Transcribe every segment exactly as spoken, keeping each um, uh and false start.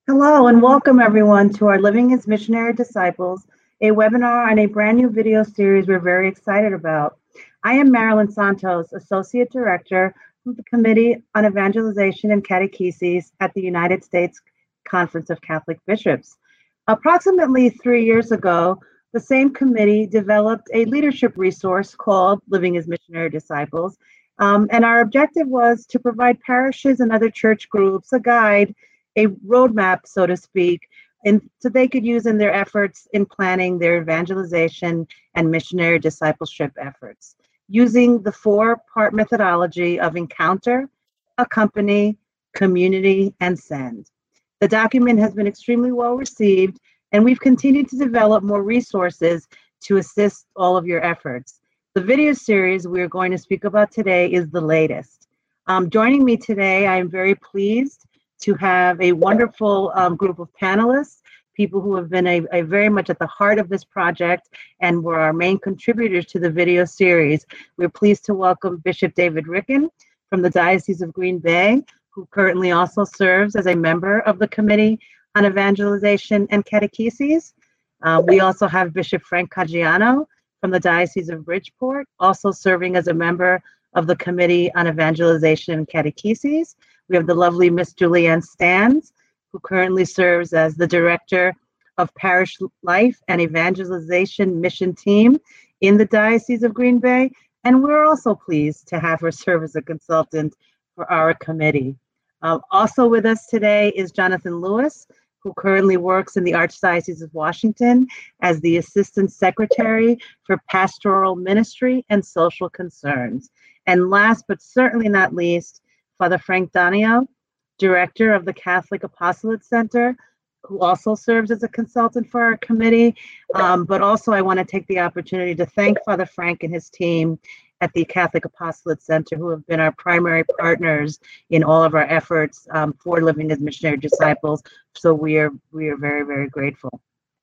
Hello and welcome everyone to our Living as Missionary Disciples, a webinar and a brand new video series we're very excited about. I am Marilyn Santos, Associate Director of the Committee on Evangelization and Catechesis at the United States Conference of Catholic Bishops. Approximately three years ago, the same committee developed a leadership resource called Living as Missionary Disciples, um, and our objective was to provide parishes and other church groups a guide, a roadmap, so to speak, and so they could use in their efforts in planning their evangelization and missionary discipleship efforts, using the four-part methodology of encounter, accompany, community, and send. The document has been extremely well received, and we've continued to develop more resources to assist all of your efforts. The video series we're going to speak about today is the latest. Um, joining me today, I am very pleased to have a wonderful um, group of panelists, people who have been a, a very much at the heart of this project and were our main contributors to the video series. We're pleased to welcome Bishop David Ricken from the Diocese of Green Bay, who currently also serves as a member of the Committee on Evangelization and Catechesis. Uh, we also have Bishop Frank Caggiano from the Diocese of Bridgeport, also serving as a member of the Committee on Evangelization and Catechesis. We have the lovely Miss Julianne Stans, who currently serves as the Director of Parish Life and Evangelization Mission Team in the Diocese of Green Bay. And we're also pleased to have her serve as a consultant for our committee. Uh, also with us today is Jonathan Lewis, who currently works in the Archdiocese of Washington as the Assistant Secretary for Pastoral Ministry and Social Concerns. And last but certainly not least, Father Frank Donio, Director of the Catholic Apostolate Center, who also serves as a consultant for our committee. Um, but also I want to take the opportunity to thank Father Frank and his team at the Catholic Apostolate Center, who have been our primary partners in all of our efforts um, for Living as Missionary Disciples. So we are, we are very, very grateful.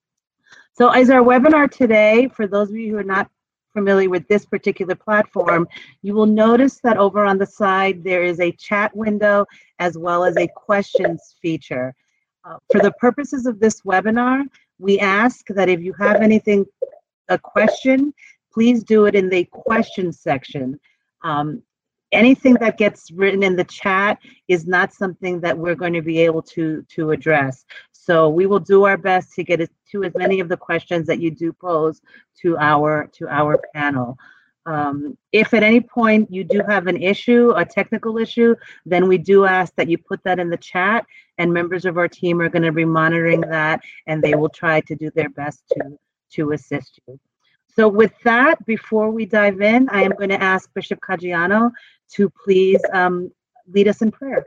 So as our webinar today, for those of you who are not familiar with this particular platform, you will notice that over on the side there is a chat window as well as a questions feature. Uh, for the purposes of this webinar, we ask that if you have anything, a question, please do it in the questions section. Um, anything that gets written in the chat is not something that we're going to be able to, to address. So we will do our best to get to as many of the questions that you do pose to our to our panel. Um, if at any point you do have an issue, a technical issue, then we do ask that you put that in the chat, and members of our team are going to be monitoring that, and they will try to do their best to, to assist you. So with that, before we dive in, I am going to ask Bishop Caggiano to please um, lead us in prayer.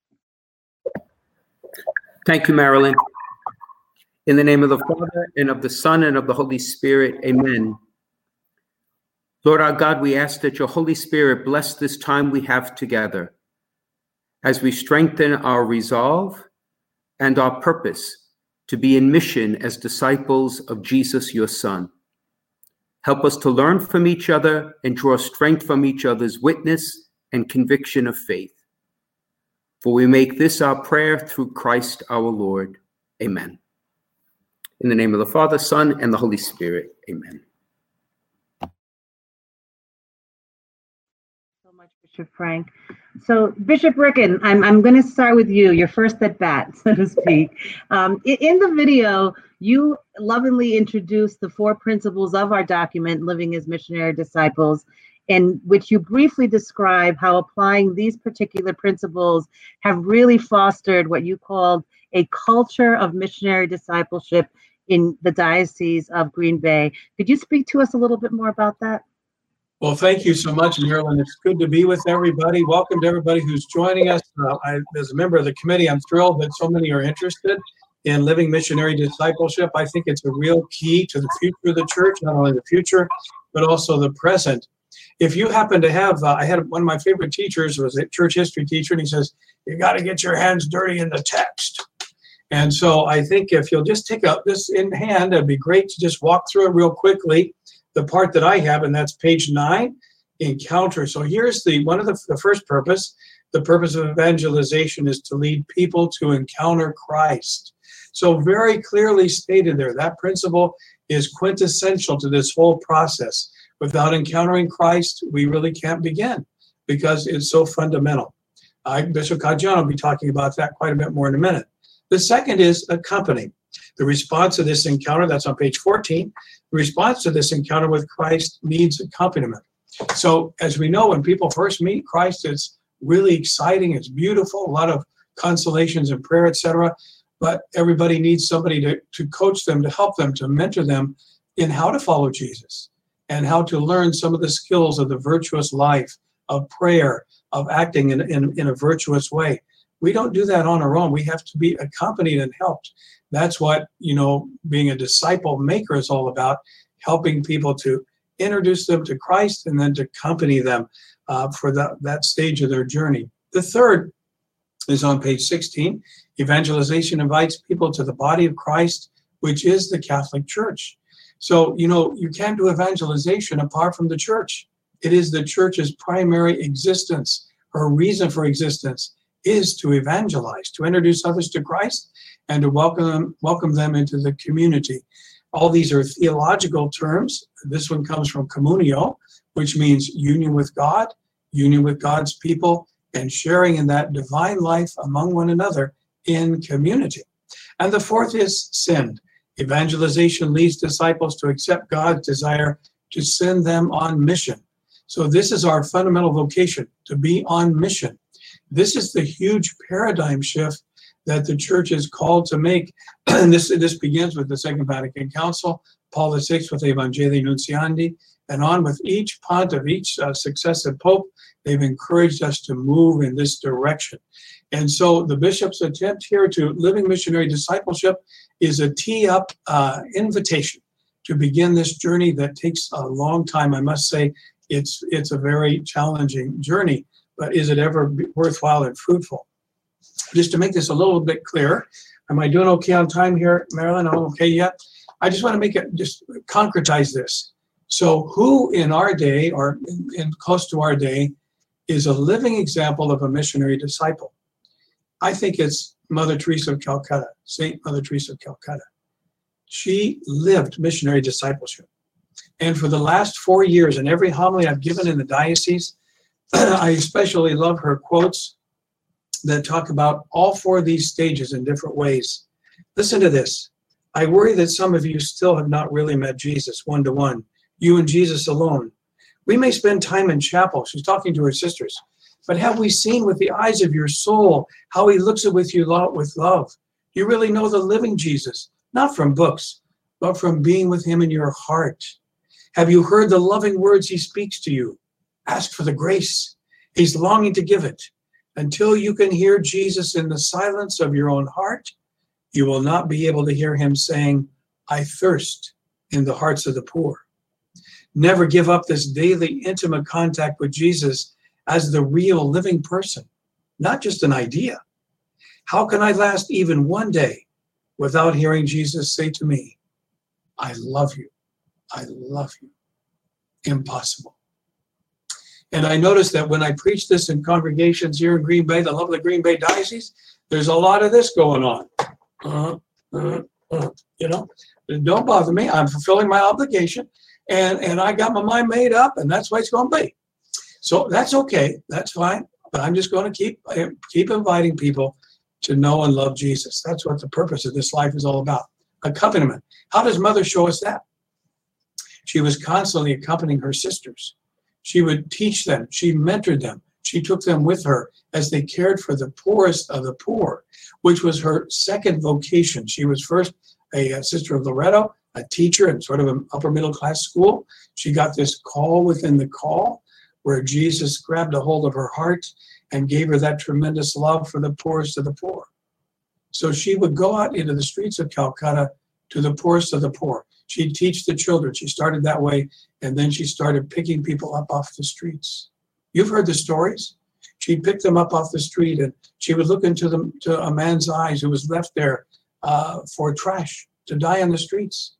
Thank you, Marilyn. In the name of the Father, and of the Son, and of the Holy Spirit, amen. Lord our God, we ask that your Holy Spirit bless this time we have together as we strengthen our resolve and our purpose to be in mission as disciples of Jesus, your Son. Help us to learn from each other and draw strength from each other's witness and conviction of faith. For we make this our prayer through Christ our Lord. Amen. In the name of the Father, Son, and the Holy Spirit. Amen. So much, Bishop Frank. So, Bishop Ricken, I'm, I'm going to start with you, your first at bat, so to speak. Um, in, in the video, you lovingly introduced the four principles of our document, Living as Missionary Disciples, in which you briefly describe how applying these particular principles have really fostered what you called a culture of missionary discipleship in the Diocese of Green Bay. Could you speak to us a little bit more about that? Well, thank you so much, Marilyn. It's good to be with everybody. Welcome to everybody who's joining us. Uh, I, as a member of the committee, I'm thrilled that so many are interested in living missionary discipleship. I think it's a real key to the future of the church, not only the future, but also the present. If you happen to have, uh, I had one of my favorite teachers was a church history teacher, and he says, you got to get your hands dirty in the text. And so I think if you'll just take up this in hand, it'd be great to just walk through it real quickly. The part that I have, and that's page nine, encounter. So here's the one of the, the first purpose, The purpose of evangelization is to lead people to encounter Christ. So very clearly stated there, that principle is quintessential to this whole process. Without encountering Christ, we really can't begin because it's so fundamental. Uh, Bishop Kajan will be talking about that quite a bit more in a minute. The second is accompany. The response to this encounter, that's on page fourteen, the response to this encounter with Christ needs accompaniment. So as we know, when people first meet Christ, it's really exciting, it's beautiful, a lot of consolations and prayer, et cetera. But everybody needs somebody to, to coach them, to help them, to mentor them in how to follow Jesus and how to learn some of the skills of the virtuous life, of prayer, of acting in, in, in a virtuous way. We don't do that on our own. We have to be accompanied and helped. That's what, you know, being a disciple maker is all about, helping people to introduce them to Christ and then to accompany them uh, for that, that stage of their journey. The third is on page sixteen. Evangelization invites people to the body of Christ, which is the Catholic Church. So, you know, you can't do evangelization apart from the church. It is the church's primary existence. Her reason for existence is to evangelize, to introduce others to Christ and to welcome them, welcome them into the community. All these are theological terms. This one comes from communio, which means union with God, union with God's people, and sharing in that divine life among one another in community. And the fourth is send. Evangelization leads disciples to accept God's desire to send them on mission. So this is our fundamental vocation, to be on mission. This is the huge paradigm shift that the church is called to make. And this, this begins with the Second Vatican Council, Paul the Sixth with Evangelii Nuntiandi, and on with each pontiff, each uh, successive pope. They've encouraged us to move in this direction. And so the bishop's attempt here to living missionary discipleship is a tee-up uh, invitation to begin this journey that takes a long time. I must say it's it's a very challenging journey, but is it ever worthwhile and fruitful? Just to make this a little bit clearer, am I doing okay on time here, Marilyn? I'm okay yet? I just want to make it, just concretize this. So who in our day, or in, in close to our day, is a living example of a missionary disciple? I think it's Mother Teresa of Calcutta, Saint Mother Teresa of Calcutta. She lived missionary discipleship. And for the last four years, in every homily I've given in the diocese, I especially love her quotes that talk about all four of these stages in different ways. Listen to this. I worry that some of you still have not really met Jesus one-to-one, you and Jesus alone. We may spend time in chapel. She's talking to her sisters. But have we seen with the eyes of your soul how he looks at with you with love? You really know the living Jesus, not from books, but from being with him in your heart. Have you heard the loving words he speaks to you? Ask for the grace. He's longing to give it. Until you can hear Jesus in the silence of your own heart, you will not be able to hear him saying, I thirst in the hearts of the poor. Never give up this daily intimate contact with Jesus as the real living person, not just an idea. How can I last even one day without hearing Jesus say to me, I love you, I love you? Impossible. And I noticed that when I preach this in congregations here in Green Bay, the lovely Green Bay Diocese, there's a lot of this going on. Uh, uh, uh, you know, don't bother me. I'm fulfilling my obligation, and, and I got my mind made up, and that's what it's going to be. So that's okay. That's fine. But I'm just going to keep keep inviting people to know and love Jesus. That's what the purpose of this life is all about. Accompaniment. How does Mother show us that? She was constantly accompanying her sisters. She would teach them. She mentored them. She took them with her as they cared for the poorest of the poor, which was her second vocation. She was first a, a sister of Loretto, a teacher in sort of an upper middle class school. She got this call within the call where Jesus grabbed a hold of her heart and gave her that tremendous love for the poorest of the poor. So she would go out into the streets of Calcutta to the poorest of the poor. She'd teach the children. She started that way, and then she started picking people up off the streets. You've heard the stories. She'd pick them up off the street, and she would look into them to a man's eyes who was left there uh, for trash, to die on the streets.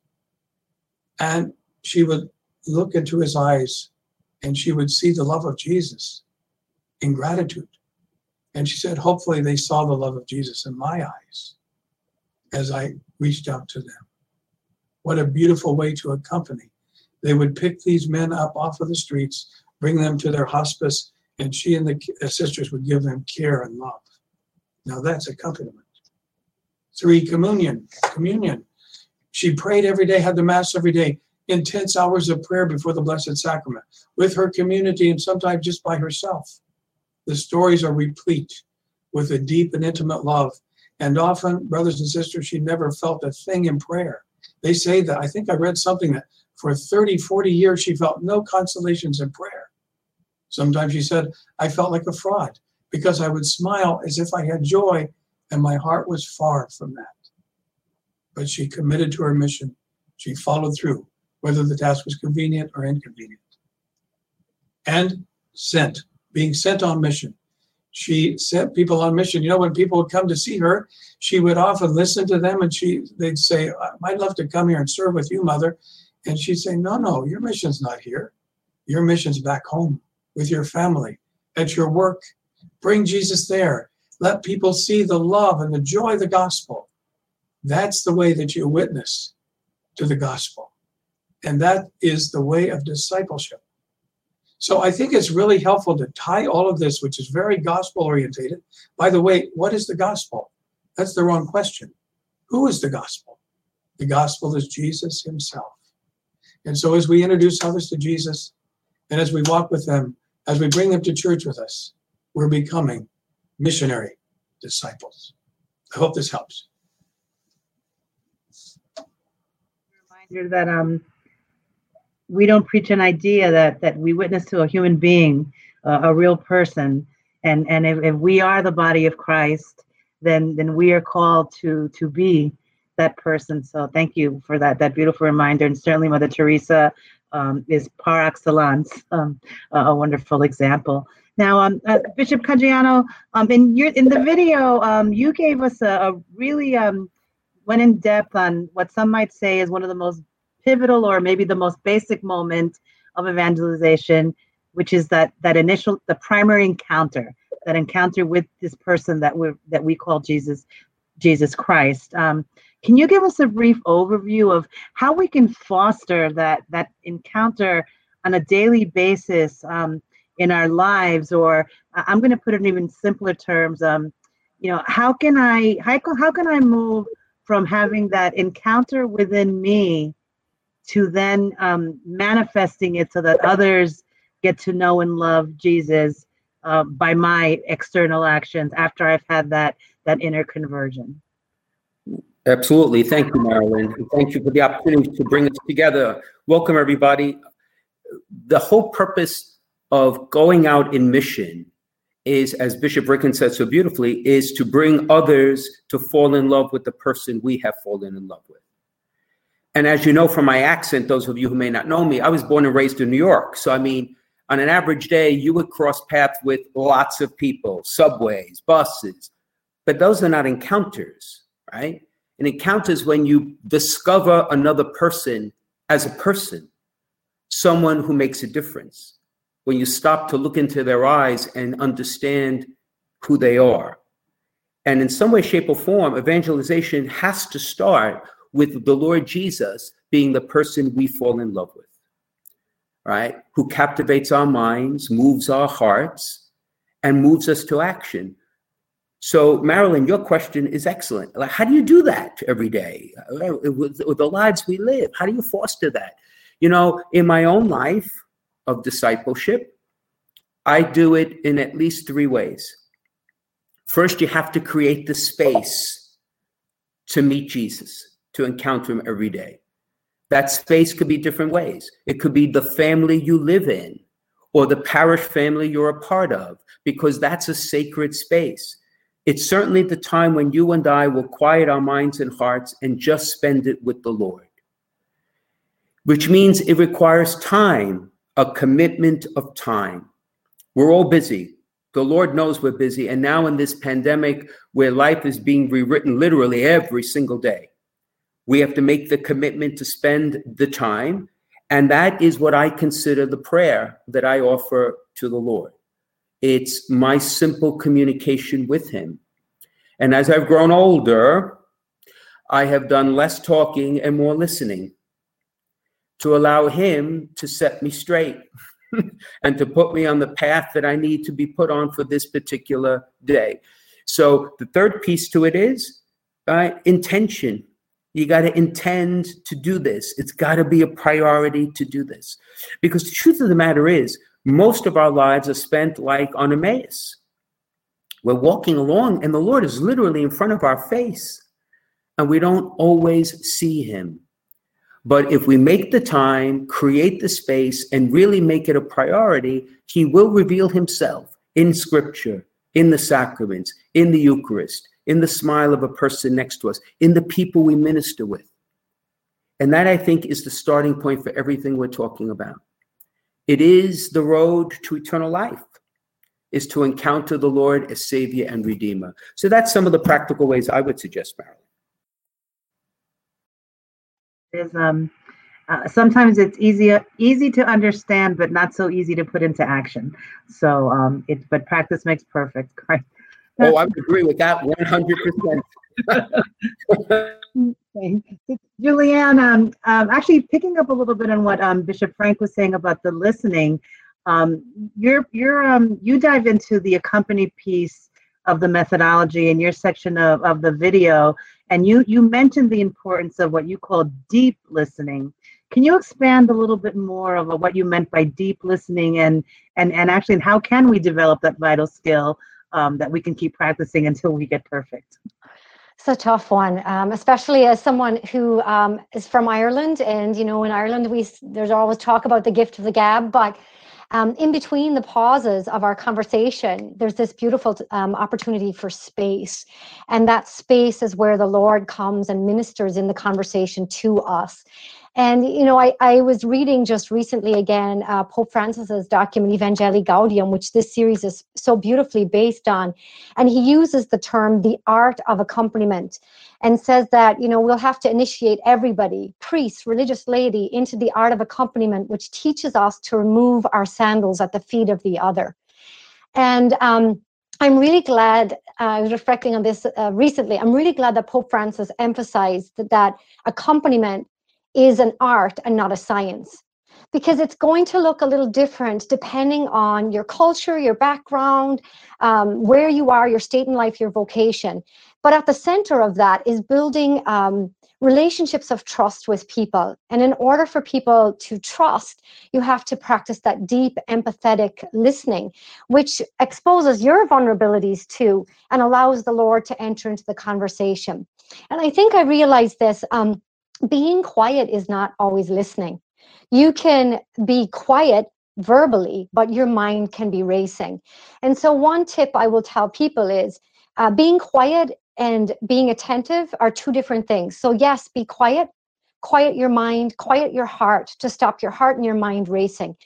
And she would look into his eyes, and she would see the love of Jesus in gratitude. And she said, hopefully they saw the love of Jesus in my eyes as I reached out to them. What a beautiful way to accompany. They would pick these men up off of the streets, bring them to their hospice, and she and the sisters would give them care and love. Now that's accompaniment. Three, communion. Communion. She prayed every day, had the Mass every day, intense hours of prayer before the Blessed Sacrament, with her community and sometimes just by herself. The stories are replete with a deep and intimate love. And often, brothers and sisters, she never felt a thing in prayer. They say that, I think I read something that for thirty, forty years, she felt no consolations in prayer. Sometimes she said, I felt like a fraud because I would smile as if I had joy and my heart was far from that. But she committed to her mission. She followed through, whether the task was convenient or inconvenient. And sent, being sent on mission. She sent people on mission. You know, when people would come to see her, she would often listen to them and she they'd say, I'd love to come here and serve with you, Mother. And she'd say, no, no, your mission's not here. Your mission's back home with your family, at your work. Bring Jesus there. Let people see the love and the joy of the gospel. That's the way that you witness to the gospel. And that is the way of discipleship. So I think it's really helpful to tie all of this, which is very gospel orientated. By the way, what is the gospel? That's the wrong question. Who is the gospel? The gospel is Jesus himself. And so as we introduce others to Jesus, and as we walk with them, as we bring them to church with us, we're becoming missionary disciples. I hope this helps. Reminder that um, we don't preach an idea, that that we witness to a human being, uh, a real person, and and if, if we are the body of Christ, then then we are called to to be that person. So thank you for that that beautiful reminder, and certainly Mother Teresa um, is par excellence, um, a wonderful example. Now, um, uh, Bishop Caggiano, um, in your in the video, um, you gave us a, a really um, went in depth on what some might say is one of the most pivotal, or maybe the most basic moment of evangelization, which is that that initial, the primary encounter, that encounter with this person that we that we call Jesus, Jesus Christ. Um, can you give us a brief overview of how we can foster that that encounter on a daily basis um, in our lives? Or I'm going to put it in even simpler terms. Um, you know, how can I how, how can I move from having that encounter within me to then um, manifesting it so that others get to know and love Jesus uh, by my external actions after I've had that that inner conversion? Absolutely. Thank you, Marilyn. And thank you for the opportunity to bring us together. Welcome, everybody. The whole purpose of going out in mission is, as Bishop Ricken said so beautifully, is to bring others to fall in love with the person we have fallen in love with. And as you know from my accent, those of you who may not know me, I was born and raised in New York. So, I mean, on an average day, you would cross paths with lots of people, subways, buses, but those are not encounters, right? An encounter is when you discover another person as a person, someone who makes a difference, when you stop to look into their eyes and understand who they are. And in some way, shape, or form, evangelization has to start with the Lord Jesus being the person we fall in love with, right? Who captivates our minds, moves our hearts, and moves us to action. So, Marilyn, your question is excellent. Like, how do you do that every day with, with the lives we live? How do you foster that? You know, in my own life of discipleship, I do it in at least three ways. First, you have to create the space to meet Jesus, to encounter him every day. That space could be different ways. It could be the family you live in or the parish family you're a part of, because that's a sacred space. It's certainly the time when you and I will quiet our minds and hearts and just spend it with the Lord, which means it requires time, a commitment of time. We're all busy. The Lord knows we're busy. And now in this pandemic where life is being rewritten literally every single day, we have to make the commitment to spend the time. And that is what I consider the prayer that I offer to the Lord. It's my simple communication with him. And as I've grown older, I have done less talking and more listening to allow him to set me straight and to put me on the path that I need to be put on for this particular day. So the third piece to it is uh, intention. You got to intend to do this. It's got to be a priority to do this. Because the truth of the matter is, most of our lives are spent like on Emmaus. We're walking along and the Lord is literally in front of our face and we don't always see him. But if we make the time, create the space, and really make it a priority, he will reveal himself in scripture, in the sacraments, in the Eucharist, in the smile of a person next to us, in the people we minister with. And that, I think, is the starting point for everything we're talking about. It is the road to eternal life, is to encounter the Lord as Savior and Redeemer. So that's some of the practical ways I would suggest, Marilyn. Is um uh, sometimes it's easy easy to understand, but not so easy to put into action. So um it but practice makes perfect. Right? Oh, I would agree with that one hundred percent. Julianne, um, um, actually picking up a little bit on what um, Bishop Frank was saying about the listening, um, you're you're um you dive into the accompany piece of the methodology in your section of, of the video. And you you mentioned the importance of what you call deep listening. Can you expand a little bit more of what you meant by deep listening and and, and actually how can we develop that vital skill um, that we can keep practicing until we get perfect? It's a tough one, um, especially as someone who um, is from Ireland. And, you know, in Ireland, we there's always talk about the gift of the gab, but Um, in between the pauses of our conversation, there's this beautiful um, opportunity for space. And that space is where the Lord comes and ministers in the conversation to us. And, you know, I, I was reading just recently again, uh, Pope Francis's document, Evangelii Gaudium, which this series is so beautifully based on. And he uses the term, the art of accompaniment, and says that, you know, we'll have to initiate everybody, priests, religious laity, into the art of accompaniment, which teaches us to remove our sandals at the feet of the other. And um, I'm really glad, uh, I was reflecting on this uh, recently, I'm really glad that Pope Francis emphasized that, that accompaniment is an art and not a science, because it's going to look a little different depending on your culture, your background, um, where you are, your state in life, your vocation. But at the center of that is building um, relationships of trust with people. And in order for people to trust, you have to practice that deep, empathetic listening, which exposes your vulnerabilities too and allows the Lord to enter into the conversation. And I think I realized this. Um, Being quiet is not always listening. You can be quiet verbally, but your mind can be racing. And so one tip I will tell people is uh, being quiet and being attentive are two different things. So yes, be quiet, quiet your mind, quiet your heart to stop your heart and your mind racing.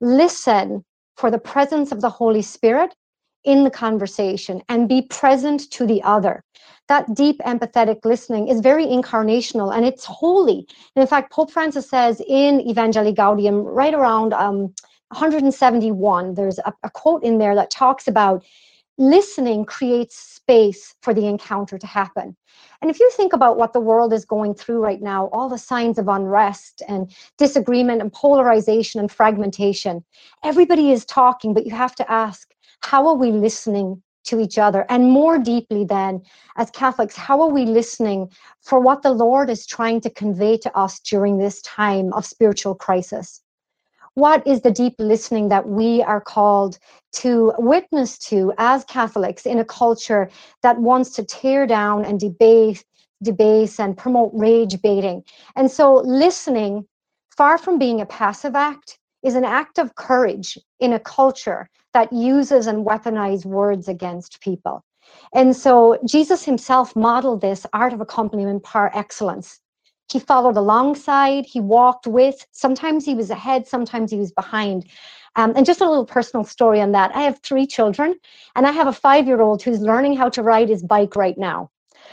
Listen for the presence of the Holy Spirit in the conversation and be present to the other. That deep empathetic listening is very incarnational and it's holy. And in fact, Pope Francis says in Evangelii Gaudium, right around um, one hundred seventy-one, there's a, a quote in there that talks about listening creates space for the encounter to happen. And if you think about what the world is going through right now, all the signs of unrest and disagreement and polarization and fragmentation, everybody is talking, but you have to ask, how are we listening to each other? And more deeply then, as Catholics, how are we listening for what the Lord is trying to convey to us during this time of spiritual crisis? What is the deep listening that we are called to witness to as Catholics in a culture that wants to tear down and debase, debase and promote rage baiting? And so listening, far from being a passive act, is an act of courage in a culture that uses and weaponizes words against people. And so Jesus himself modeled this art of accompaniment par excellence. He followed alongside, he walked with, sometimes he was ahead, sometimes he was behind. Um, and just a little personal story on that. I have three children, and I have a five-year-old who's learning how to ride his bike right now.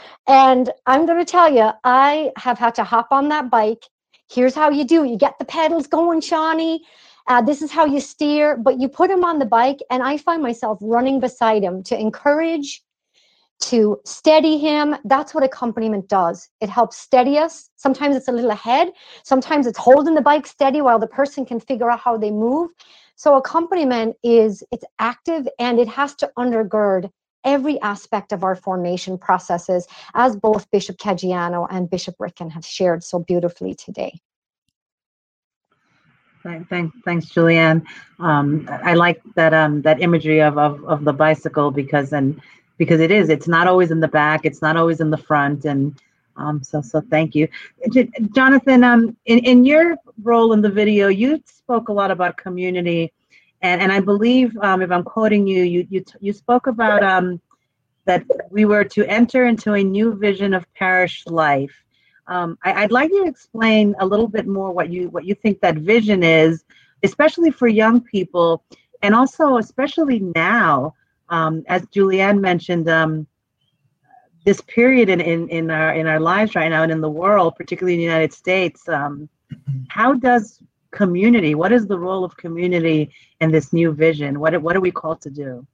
And I'm going to tell you, I have had to hop on that bike. Here's how you do it. You get the pedals going, Shawnee. Uh, this is how you steer, but you put him on the bike, and I find myself running beside him to encourage, to steady him. That's what accompaniment does. It helps steady us. Sometimes it's a little ahead. Sometimes it's holding the bike steady while the person can figure out how they move. So accompaniment is, it's active, and it has to undergird every aspect of our formation processes, as both Bishop Caggiano and Bishop Ricken have shared so beautifully today. Thanks, thanks, Julianne. Um, I like that um, that imagery of, of of the bicycle, because and because it is. It's not always in the back. It's not always in the front. And um, so so thank you, Jonathan. Um, in in your role in the video, you spoke a lot about community, and and I believe, um, if I'm quoting you, you you you spoke about um, that we were to enter into a new vision of parish life. Um, I, I'd like you to explain a little bit more what you what you think that vision is, especially for young people, and also especially now, um, as Julianne mentioned, um, this period in, in in our in our lives right now and in the world, particularly in the United States. Um, how does community? What is the role of community in this new vision? What what are we called to do?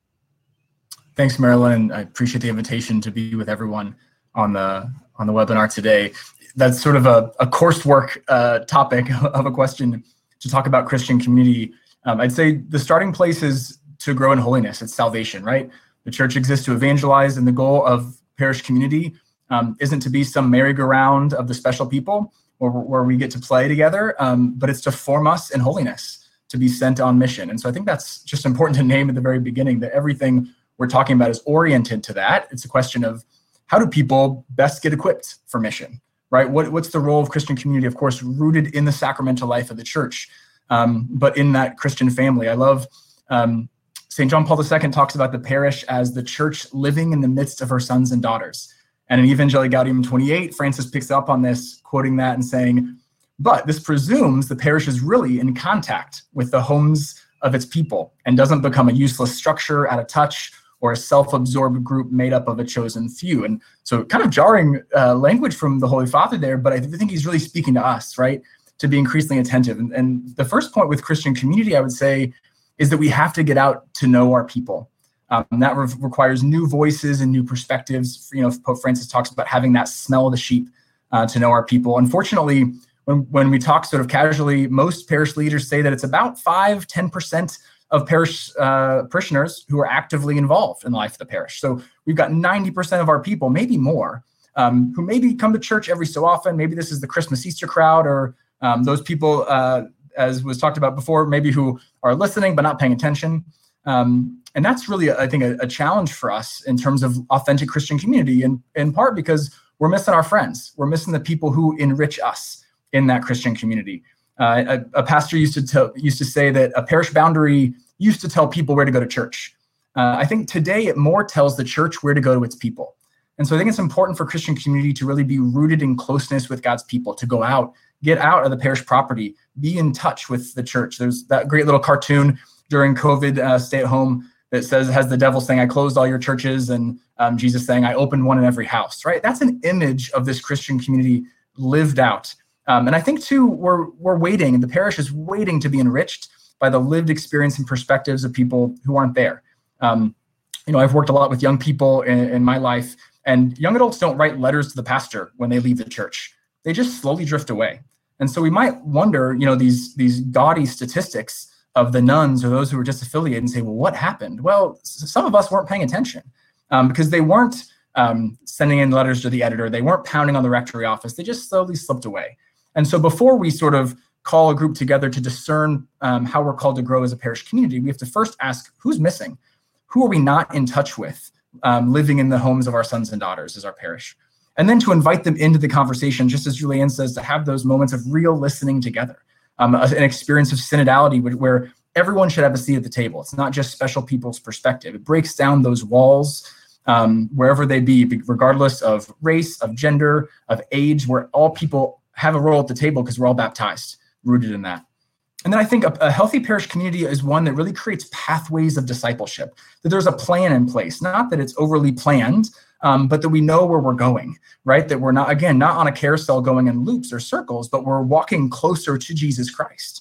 Thanks, Marilyn. I appreciate the invitation to be with everyone on the on the webinar today. That's sort of a, a coursework uh, topic of a question to talk about Christian community. Um, I'd say the starting place is to grow in holiness. It's salvation, right? The church exists to evangelize, and the goal of parish community um, isn't to be some merry-go-round of the special people where, where we get to play together, um, but it's to form us in holiness, to be sent on mission. And so I think that's just important to name at the very beginning, that everything we're talking about is oriented to that. It's a question of, how do people best get equipped for mission, right? What, what's the role of Christian community? Of course, rooted in the sacramental life of the church, um, but in that Christian family. I love um, Saint John Paul the Second talks about the parish as the church living in the midst of her sons and daughters. And in Evangelii Gaudium twenty-eight, Francis picks up on this, quoting that and saying, but this presumes the parish is really in contact with the homes of its people and doesn't become a useless structure out of touch, or a self-absorbed group made up of a chosen few. And so kind of jarring uh, language from the Holy Father there, but I think he's really speaking to us, right? To be increasingly attentive. And, and the first point with Christian community, I would say, is that we have to get out to know our people. Um, that re- requires new voices and new perspectives. You know, Pope Francis talks about having that smell of the sheep uh, to know our people. Unfortunately, when, when we talk sort of casually, most parish leaders say that it's about five, ten percent of parish uh, parishioners who are actively involved in the life of the parish. So we've got ninety percent of our people, maybe more, um, who maybe come to church every so often. Maybe this is the Christmas Easter crowd, or um, those people, uh, as was talked about before, maybe who are listening but not paying attention. Um, and that's really, I think, a, a challenge for us in terms of authentic Christian community, in, in part because we're missing our friends. We're missing the people who enrich us in that Christian community. Uh, a, a pastor used to tell, used to say that a parish boundary used to tell people where to go to church. Uh, I think today it more tells the church where to go to its people. And so I think it's important for Christian community to really be rooted in closeness with God's people, to go out, get out of the parish property, be in touch with the church. There's that great little cartoon during COVID uh, stay at home that says, has the devil saying, I closed all your churches, and um, Jesus saying, I opened one in every house, right? That's an image of this Christian community lived out. Um, and I think, too, we're we're waiting, and the parish is waiting to be enriched by the lived experience and perspectives of people who aren't there. Um, you know, I've worked a lot with young people in, in my life, and young adults don't write letters to the pastor when they leave the church. They just slowly drift away. And so we might wonder, you know, these, these gaudy statistics of the nuns or those who were just affiliated and say, well, what happened? Well, some of us weren't paying attention um, because they weren't um, sending in letters to the editor. They weren't pounding on the rectory office. They just slowly slipped away. And so before we sort of call a group together to discern um, how we're called to grow as a parish community, we have to first ask, who's missing? Who are we not in touch with, um, living in the homes of our sons and daughters as our parish? And then to invite them into the conversation, just as Julianne says, to have those moments of real listening together, um, an experience of synodality where everyone should have a seat at the table. It's not just special people's perspective. It breaks down those walls um, wherever they be, regardless of race, of gender, of age, where all people have a role at the table because we're all baptized, rooted in that. And then I think a, a healthy parish community is one that really creates pathways of discipleship, that there's a plan in place, not that it's overly planned, um, but that we know where we're going, right? That we're not, again, not on a carousel going in loops or circles, but we're walking closer to Jesus Christ.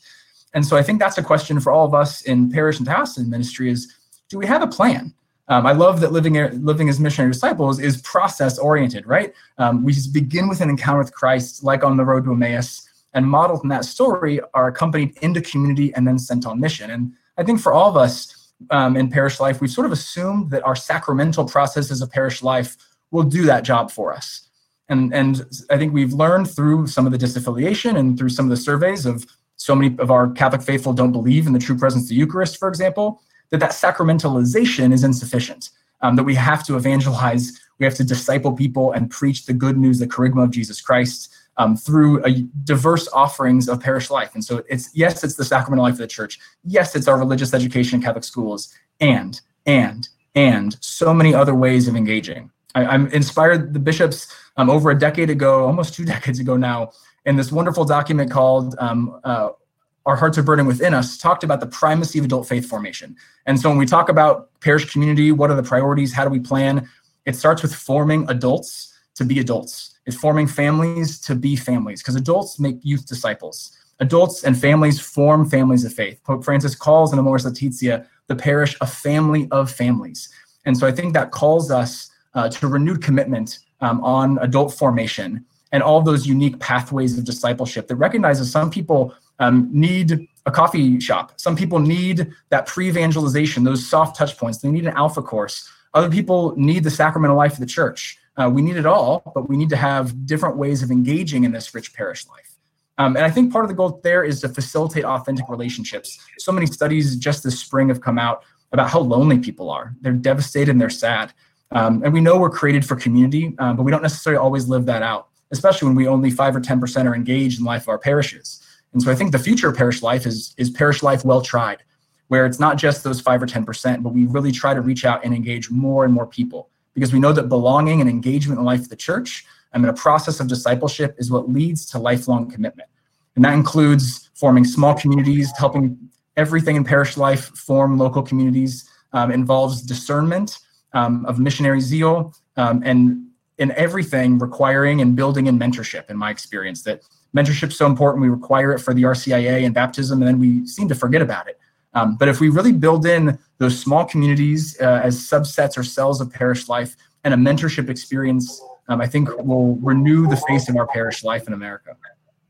And so I think that's a question for all of us in parish and diocesan ministry is, do we have a plan? Um, I love that living living as missionary disciples is process oriented, right? Um, we just begin with an encounter with Christ, like on the road to Emmaus, and modeled in that story are accompanied into community and then sent on mission. And I think for all of us um, in parish life, we've sort of assumed that our sacramental processes of parish life will do that job for us. And, and I think we've learned through some of the disaffiliation and through some of the surveys of so many of our Catholic faithful don't believe in the true presence of the Eucharist, for example, that that sacramentalization is insufficient, um, that we have to evangelize, we have to disciple people and preach the good news, the charisma of Jesus Christ um, through a diverse offerings of parish life. And so it's, yes, it's the sacramental life of the church. Yes, it's our religious education in Catholic schools, and, and, and so many other ways of engaging. I, I'm inspired the bishops um, over a decade ago, almost two decades ago now, in this wonderful document called um, uh, Our Hearts Are Burning Within Us, talked about the primacy of adult faith formation. And so when we talk about parish community, what are the priorities? How do we plan? It starts with forming adults to be adults. It's forming families to be families, because adults make youth disciples. Adults and families form families of faith. Pope Francis calls in Amoris Laetitia the parish a family of families. And so I think that calls us uh, to renewed commitment um, on adult formation and all those unique pathways of discipleship that recognizes some people um, need a coffee shop. Some people need that pre-evangelization, those soft touch points. They need an alpha course. Other people need the sacramental life of the church. Uh, we need it all, but we need to have different ways of engaging in this rich parish life. Um, and I think part of the goal there is to facilitate authentic relationships. So many studies just this spring have come out about how lonely people are. They're devastated and they're sad. Um, and we know we're created for community, um, but we don't necessarily always live that out, especially when we only five or ten percent are engaged in the life of our parishes. And so I think the future of parish life is, is parish life well tried, where it's not just those five or ten percent, but we really try to reach out and engage more and more people, because we know that belonging and engagement in the life of the church and in a process of discipleship is what leads to lifelong commitment. And that includes forming small communities, helping everything in parish life form local communities, um, involves discernment um, of missionary zeal, um, and in everything requiring and building in mentorship, in my experience, that mentorship is so important. We require it for the R C I A and baptism, and then we seem to forget about it. Um, but if we really build in those small communities uh, as subsets or cells of parish life and a mentorship experience, um, I think will renew the face of our parish life in America.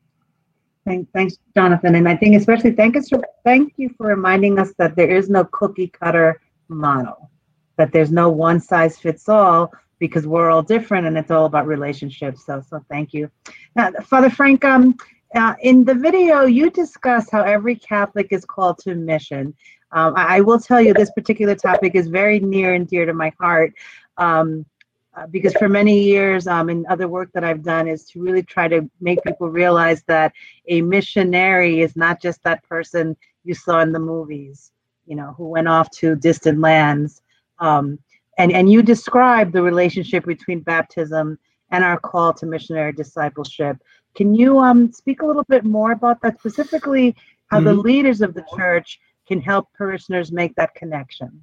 Thank, thanks, Jonathan. And I think especially thank us for, thank you for reminding us that there is no cookie cutter model, that there's no one size fits all, because we're all different and it's all about relationships. So, so thank you. Now, Father Frank, um, uh, in the video, you discuss how every Catholic is called to mission. Um, I, I will tell you this particular topic is very near and dear to my heart, um, uh, because for many years um, and other work that I've done is to really try to make people realize that a missionary is not just that person you saw in the movies, you know, who went off to distant lands. Um, And, and you describe the relationship between baptism and our call to missionary discipleship. Can you um, speak a little bit more about that, specifically how mm-hmm. the leaders of the church can help parishioners make that connection?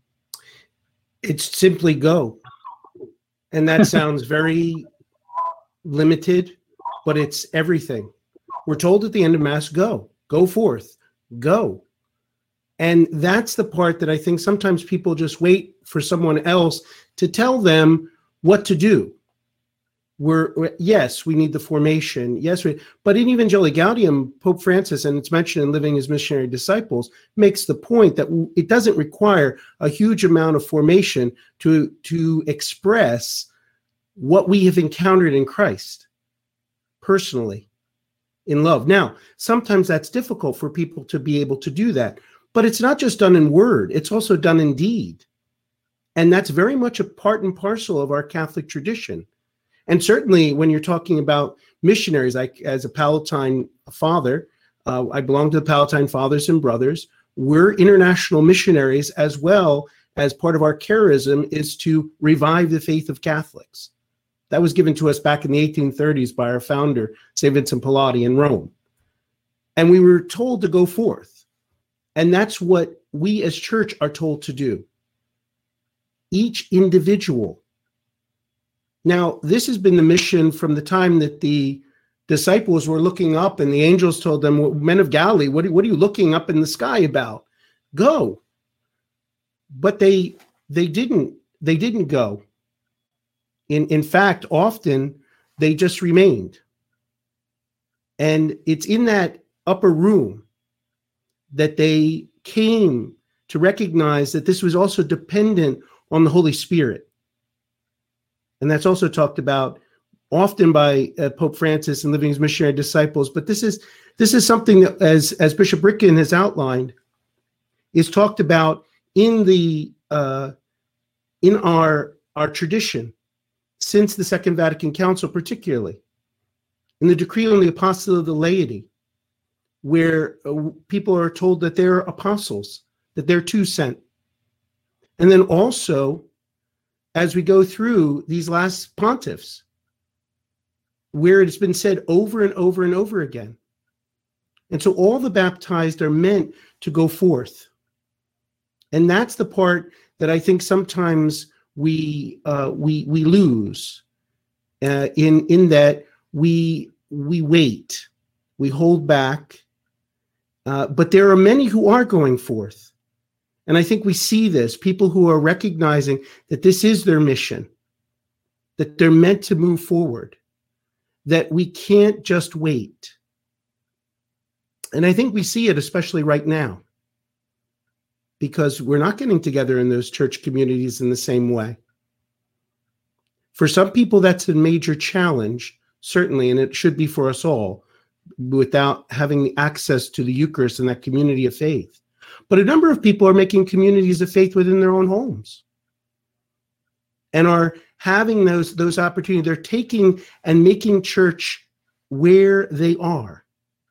It's simply go. And that sounds very limited, but it's everything. We're told at the end of Mass, go, go forth, go. And that's the part that I think sometimes people just wait for someone else to tell them what to do. We're, we're yes, we need the formation. Yes, we, but in Evangelii Gaudium, Pope Francis, and it's mentioned in Living as Missionary Disciples, makes the point that it doesn't require a huge amount of formation to, to express what we have encountered in Christ personally, in love. Now, sometimes that's difficult for people to be able to do that. But it's not just done in word, it's also done in deed. And that's very much a part and parcel of our Catholic tradition. And certainly when you're talking about missionaries, I, as a Palatine father, uh, I belong to the Palatine Fathers and Brothers. We're international missionaries, as well as part of our charism is to revive the faith of Catholics. That was given to us back in the eighteen thirties by our founder, Saint Vincent Pallotti in Rome. And we were told to go forth. And that's what we as church are told to do. Each individual. Now, this has been the mission from the time that the disciples were looking up, and the angels told them, men of Galilee, what, what are you looking up in the sky about? Go. But they they didn't they didn't go. In in fact, often they just remained. And it's in that upper room that they came to recognize that this was also dependent on the Holy Spirit. And that's also talked about often by uh, Pope Francis and Living as Missionary Disciples. But this is this is something that, as, as Bishop Ricken has outlined, is talked about in the uh, in our, our tradition since the Second Vatican Council, particularly in the Decree on the Apostle of the Laity, where uh, people are told that they're apostles, that they're two sent. And then also, as we go through these last pontiffs, where it's been said over and over and over again. And so all the baptized are meant to go forth. And that's the part that I think sometimes we uh, we we lose uh, in in that we we wait, we hold back, uh, but there are many who are going forth. And I think we see this, people who are recognizing that this is their mission, that they're meant to move forward, that we can't just wait. And I think we see it especially right now, because we're not getting together in those church communities in the same way. For some people, that's a major challenge, certainly, and it should be for us all, without having access to the Eucharist and that community of faith. But a number of people are making communities of faith within their own homes and are having those, those opportunities. They're taking and making church where they are.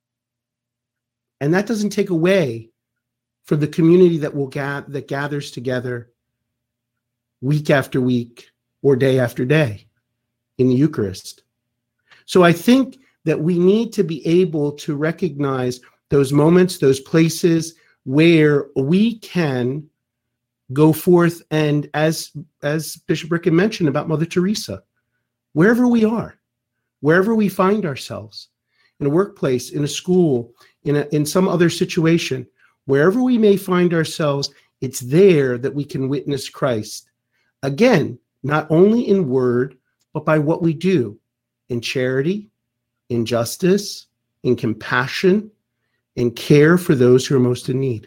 And that doesn't take away from the community that will ga- that gathers together week after week or day after day in the Eucharist. So I think that we need to be able to recognize those moments, those places where we can go forth, and as as Bishop Ricken mentioned about Mother Teresa, wherever we are, wherever we find ourselves, in a workplace, in a school, in a, in some other situation, wherever we may find ourselves, it's there that we can witness Christ. Again, not only in word, but by what we do in charity, in justice, in compassion, and care for those who are most in need.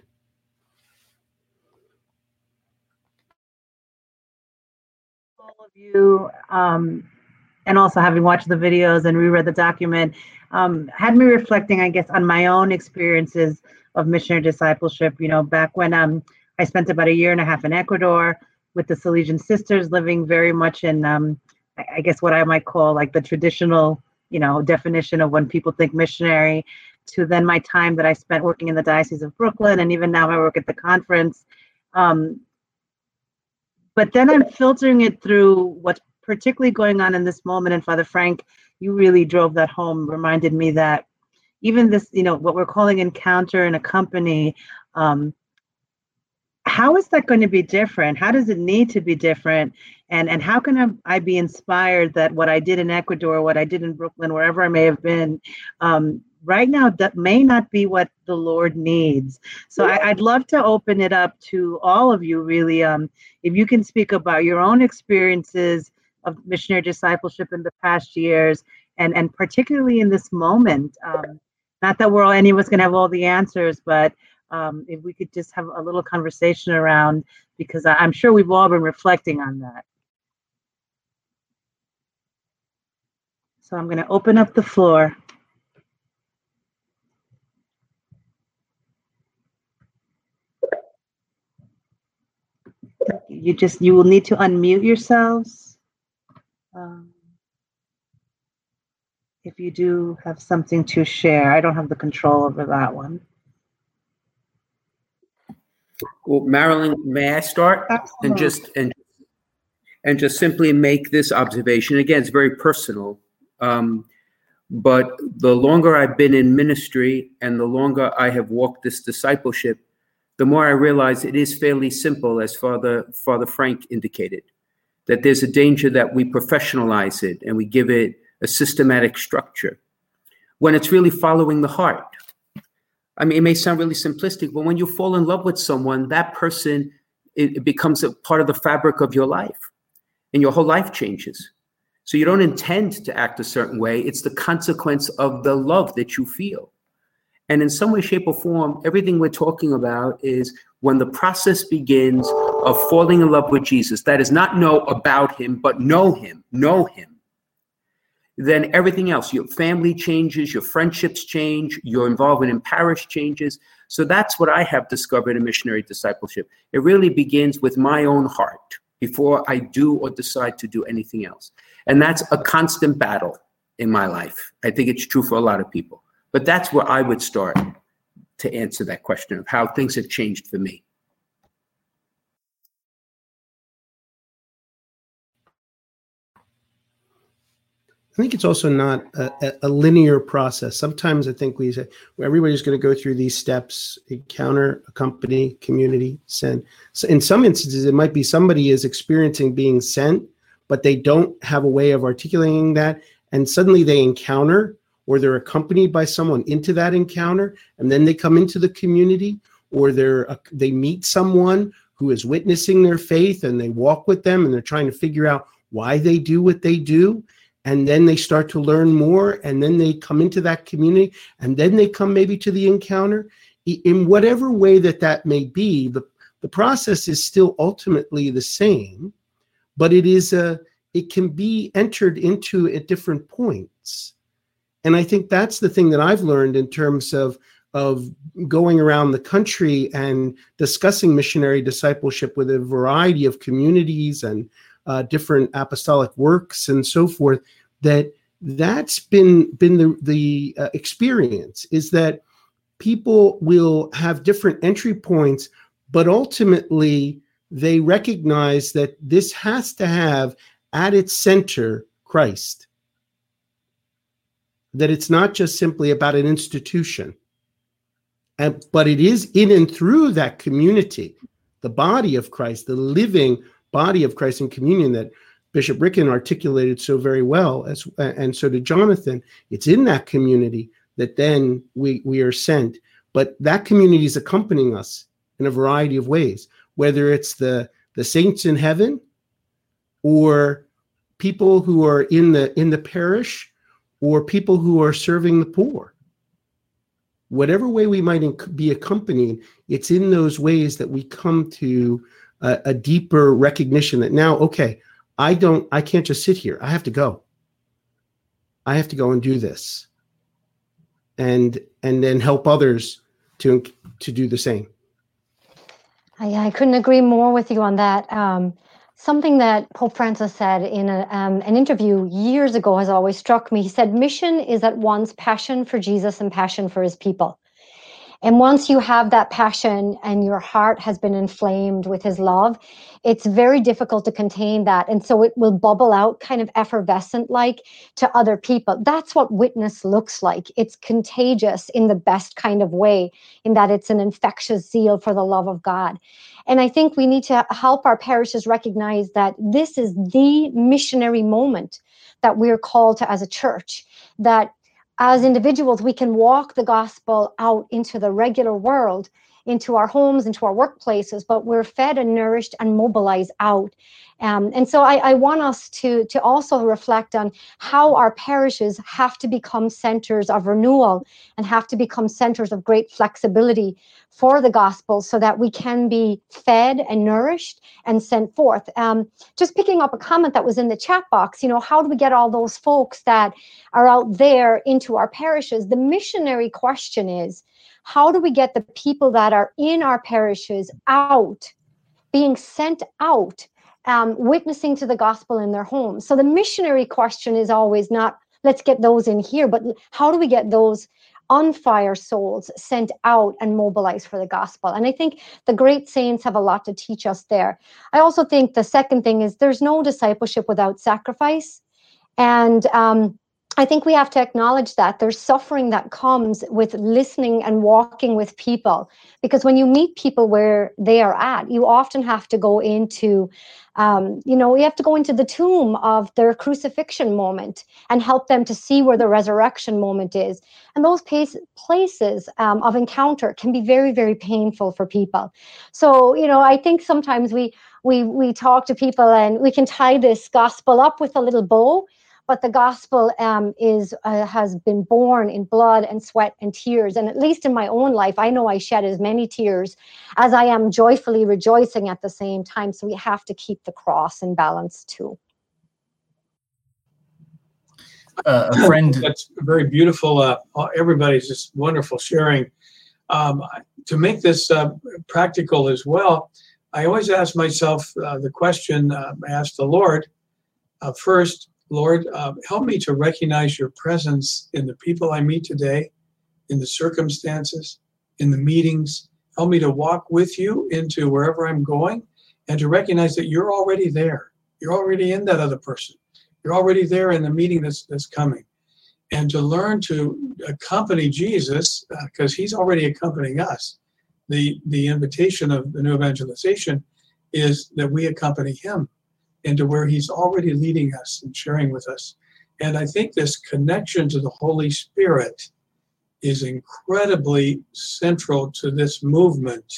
All of you, um, and also having watched the videos and reread the document, um, had me reflecting, I guess, on my own experiences of missionary discipleship. You know, back when um, I spent about a year and a half in Ecuador with the Salesian sisters, living very much in, um, I guess, what I might call like the traditional, you know, definition of when people think missionary, to then my time that I spent working in the Diocese of Brooklyn, and even now I work at the conference. Um, but then I'm filtering it through what's particularly going on in this moment. And Father Frank, you really drove that home, reminded me that even this, you know, what we're calling encounter and accompany, um, how is that going to be different? How does it need to be different? And and how can I, I be inspired that what I did in Ecuador, what I did in Brooklyn, wherever I may have been, um, right now, that may not be what the Lord needs. So I, I'd love to open it up to all of you, really. Um, if you can speak about your own experiences of missionary discipleship in the past years, and, and particularly in this moment. Um, not that we're all, any of us going to have all the answers, but um, if we could just have a little conversation around, because I, I'm sure we've all been reflecting on that. So I'm going to open up the floor. You just, you will need to unmute yourselves. Um, if you do have something to share, I don't have the control over that one. Well, Marilyn, may I start? Absolutely. And just and and just simply make this observation. Again, it's very personal. Um, but the longer I've been in ministry and the longer I have walked this discipleship, the more I realize it is fairly simple, as Father Father Frank indicated, that there's a danger that we professionalize it and we give it a systematic structure. when it's really following the heart. I mean, it may sound really simplistic, but when you fall in love with someone, that person, it, it becomes a part of the fabric of your life, and your whole life changes. So you don't intend to act a certain way. It's the consequence of the love that you feel. And in some way, shape, or form, everything we're talking about is when the process begins of falling in love with Jesus, that is not know about him, but know him, know him. Then everything else, your family changes, your friendships change, your involvement in parish changes. So that's what I have discovered in missionary discipleship. It really begins with my own heart before I do or decide to do anything else. And that's a constant battle in my life. I think it's true for a lot of people. But that's where I would start to answer that question of how things have changed for me. I think it's also not a, a linear process. Sometimes I think we say, well, everybody's going to go through these steps: encounter, accompany, community, send. So in some instances, it might be somebody is experiencing being sent, but they don't have a way of articulating that. And suddenly they encounter, or they're accompanied by someone into that encounter, and then they come into the community, or they're uh, they meet someone who is witnessing their faith, and they walk with them, and they're trying to figure out why they do what they do. And then they start to learn more, and then they come into that community, and then they come maybe to the encounter. In whatever way that that may be, the, the process is still ultimately the same, but it is a it can be entered into at different points. And I think that's the thing that I've learned in terms of, of going around the country and discussing missionary discipleship with a variety of communities and Uh, different apostolic works and so forth, that that's been been the, the uh, experience, is that people will have different entry points, but ultimately they recognize that this has to have at its center Christ, that it's not just simply about an institution, and, but it is in and through that community, the body of Christ, the living body of Christ in communion that Bishop Ricken articulated so very well, as and so did Jonathan. It's in that community that then we, we are sent. But that community is accompanying us in a variety of ways, whether it's the, the saints in heaven, or people who are in the in the parish, or people who are serving the poor. Whatever way we might be accompanied, it's in those ways that we come to A, a deeper recognition that now, okay, I don't, I can't just sit here. I have to go. I have to go and do this, and and then help others to to do the same. I, I couldn't agree more with you on that. Um, something that Pope Francis said in a, um, an interview years ago has always struck me. He said, "Mission is at once passion for Jesus and passion for his people." And once you have that passion and your heart has been inflamed with his love, it's very difficult to contain that. And so it will bubble out kind of effervescent like to other people. That's what witness looks like. It's contagious in the best kind of way, in that it's an infectious zeal for the love of God. And I think we need to help our parishes recognize that this is the missionary moment that we're called to as a church, that as individuals, we can walk the gospel out into the regular world, into our homes, into our workplaces, but we're fed and nourished and mobilized out. Um, and so I, I want us to, to also reflect on how our parishes have to become centers of renewal and have to become centers of great flexibility for the gospel, so that we can be fed and nourished and sent forth. Um, just picking up a comment that was in the chat box, you know, how do we get all those folks that are out there into our parishes? The missionary question is, how do we get the people that are in our parishes out, being sent out, um, witnessing to the gospel in their homes? So the missionary question is always not, let's get those in here, but how do we get those on fire souls sent out and mobilized for the gospel? And I think the great saints have a lot to teach us there. I also think the second thing is there's no discipleship without sacrifice. And um, I think we have to acknowledge that there's suffering that comes with listening and walking with people, because when you meet people where they are at, you often have to go into, um, you know, we have to go into the tomb of their crucifixion moment and help them to see where the resurrection moment is. And those pace, places um, of encounter can be very, very painful for people. So, you know, I think sometimes we we we talk to people and we can tie this gospel up with a little bow. But the gospel um, is uh, has been born in blood and sweat and tears. And at least in my own life, I know I shed as many tears as I am joyfully rejoicing at the same time. So we have to keep the cross in balance too. Uh, a friend. That's very beautiful. Uh, everybody's just wonderful sharing. Um, to make this uh, practical as well, I always ask myself uh, the question, uh, I ask the Lord uh, first, Lord, uh, help me to recognize your presence in the people I meet today, in the circumstances, in the meetings. Help me to walk with you into wherever I'm going and to recognize that you're already there. You're already in that other person. You're already there in the meeting that's, that's coming. And to learn to accompany Jesus, because uh, he's already accompanying us. The, the invitation of the new evangelization is that we accompany him into where he's already leading us and sharing with us. And I think this connection to the Holy Spirit is incredibly central to this movement.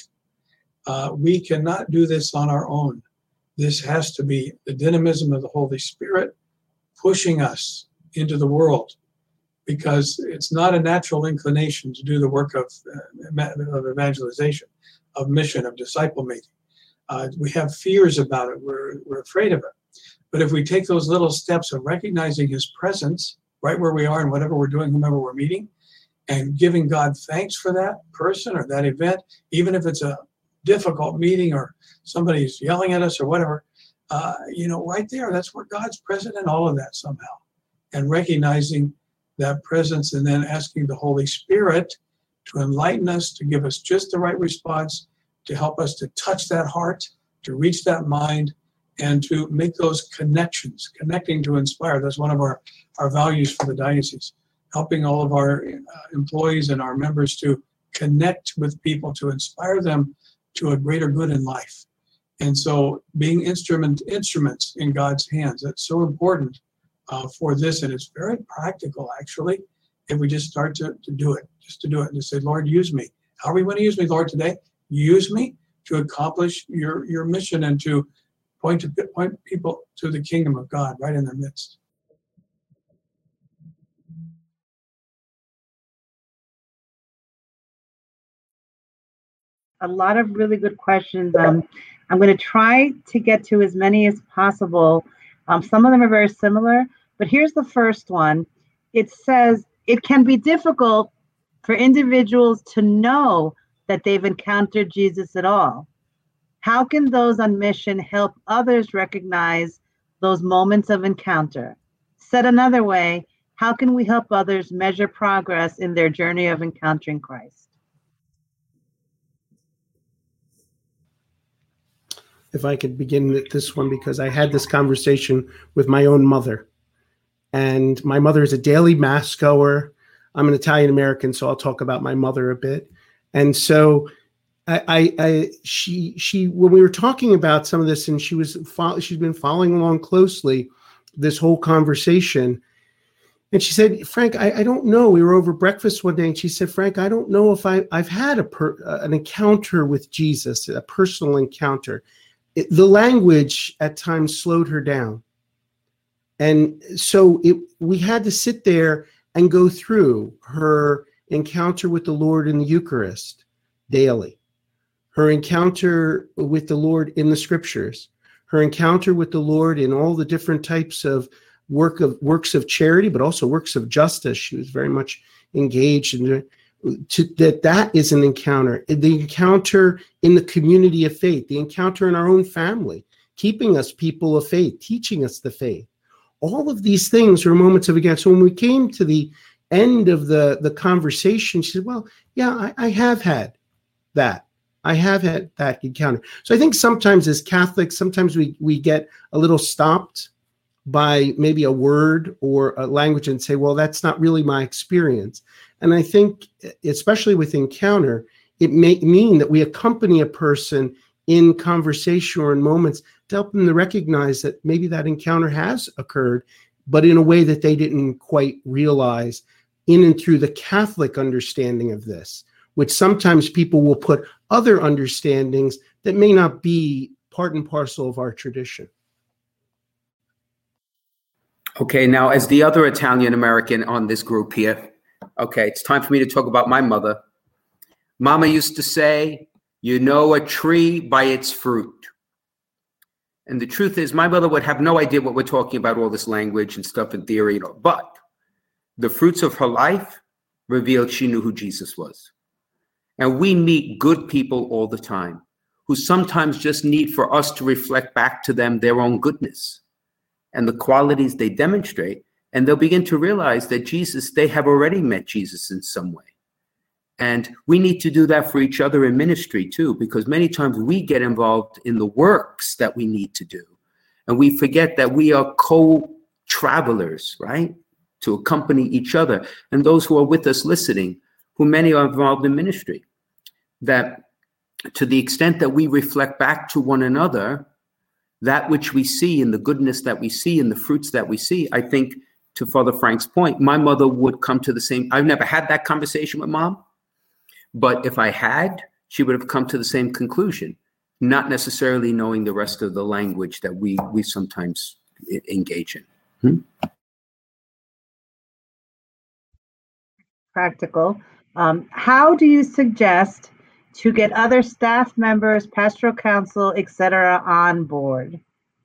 Uh, we cannot do this on our own. This has to be the dynamism of the Holy Spirit pushing us into the world, because it's not a natural inclination to do the work of, uh, of evangelization, of mission, of disciple making. Uh, we have fears about it. We're, we're afraid of it. But if we take those little steps of recognizing his presence right where we are and whatever we're doing, whomever we're meeting, and giving God thanks for that person or that event, even if it's a difficult meeting or somebody's yelling at us or whatever, uh, you know, right there, that's where God's present in all of that somehow. And recognizing that presence and then asking the Holy Spirit to enlighten us, to give us just the right response, to help us to touch that heart, to reach that mind, and to make those connections, connecting to inspire. That's one of our, our values for the diocese, helping all of our uh, employees and our members to connect with people, to inspire them to a greater good in life. And so being instrument instruments in God's hands, that's so important uh, for this. And it's very practical, actually, if we just start to, to do it, just to do it and to say, Lord, use me. How are you going to use me, Lord, today? Use me to accomplish your, your mission and to point to point people to the kingdom of God right in their midst. A lot of really good questions. Um, I'm going to try to get to as many as possible. Um, some of them are very similar, but here's the first one. It says, it can be difficult for individuals to know that they've encountered Jesus at all. How can those on mission help others recognize those moments of encounter? Said another way, how can we help others measure progress in their journey of encountering Christ? If I could begin with this one, because I had this conversation with my own mother. And my mother is a daily mass goer. I'm an Italian American, so I'll talk about my mother a bit. And so I, I, I she, she, when we were talking about some of this, and she was, fo- she's been following along closely this whole conversation. And she said, Frank, I, I don't know. We were over breakfast one day, and she said, Frank, I don't know if I, I've had a per, uh, an encounter with Jesus, a personal encounter. It, the language at times slowed her down. And so it, we had to sit there and go through her encounter with the Lord in the Eucharist daily, her encounter with the Lord in the scriptures, her encounter with the Lord in all the different types of work of works of charity, but also works of justice. She was very much engaged in to, that. That is an encounter. The encounter in the community of faith, the encounter in our own family, keeping us people of faith, teaching us the faith. All of these things are moments of encounter. So when we came to the end of the, the conversation, she said, well, yeah, I, I have had that. I have had that encounter. So I think sometimes as Catholics, sometimes we, we get a little stopped by maybe a word or a language and say, well, that's not really my experience. And I think, especially with Encounter, it may mean that we accompany a person in conversation or in moments to help them to recognize that maybe that encounter has occurred, but in a way that they didn't quite realize, in and through the Catholic understanding of this, which sometimes people will put other understandings that may not be part and parcel of our tradition. Okay, now as the other Italian American on this group here, okay, it's time for me to talk about my mother. Mama used to say, you know a tree by its fruit. And the truth is, my mother would have no idea what we're talking about, all this language and stuff and theory, you know, but the fruits of her life revealed she knew who Jesus was. And we meet good people all the time who sometimes just need for us to reflect back to them their own goodness and the qualities they demonstrate. And they'll begin to realize that Jesus, they have already met Jesus in some way. And we need to do that for each other in ministry too, because many times we get involved in the works that we need to do. And we forget that we are co-travelers, right? To accompany each other. And those who are with us listening, who many are involved in ministry, that to the extent that we reflect back to one another, that which we see and the goodness that we see and the fruits that we see, I think to Father Frank's point, my mother would come to the same, I've never had that conversation with Mom, but if I had, she would have come to the same conclusion, not necessarily knowing the rest of the language that we, we sometimes engage in. Hmm? Practical. Um, how do you suggest to get other staff members, pastoral council, et cetera, on board?